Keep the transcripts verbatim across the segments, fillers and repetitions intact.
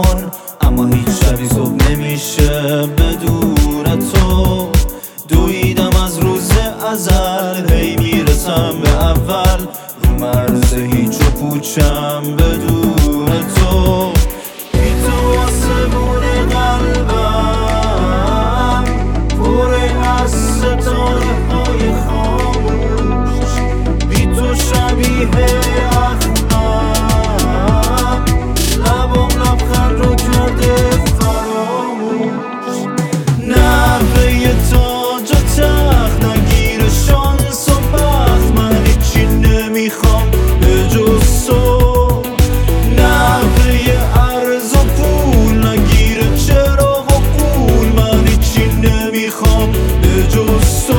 کن، اما هیچ شبی صبح نمیشه بدون تو. دویدم از روز ازل، هی میرسم به اول، رو مرز هیچ و پوچم بدون تو. بی تو آسمون قلبم پره از ستاره های خاموش، بی تو شبیه اخمم لبم لبخند رو کرده فراموش. نحوه تاج و تخت نگیر شانس و بخت، من هیچی نمیخوام به جز تو. نحوه عرض و پول نگیر چراغ و قول، من هیچی نمیخوام به جز تو.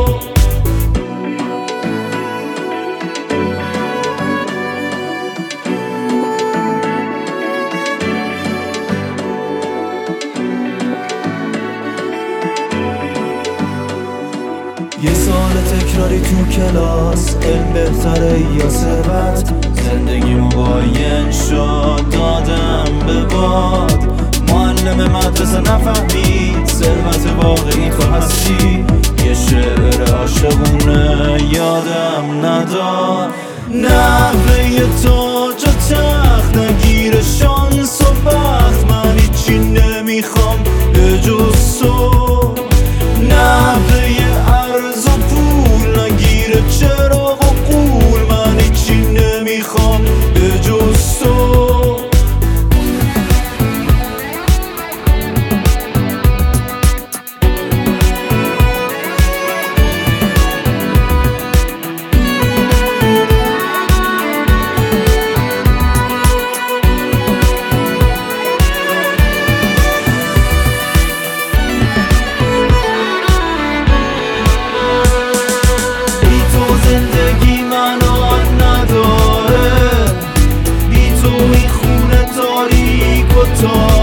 یه سال تکراری تو کلاس، علم بهتره یا ثروت؟ زندگیمو باین شد دادم به باد. معلم مدرسه نفهمید ثروت واقعی تو هستی، یه شعر عاشقونه یادم نداد. نحوه تاج و تخت نگیر شانس و بخت، من هیچی نمیخوام به جز تو. نحوه عرض و پول نگیر چراغ و قول، من هیچی نمیخوام به جز تو. زندگی معنا نداره، بی تو این خونه تاریک و تاریک.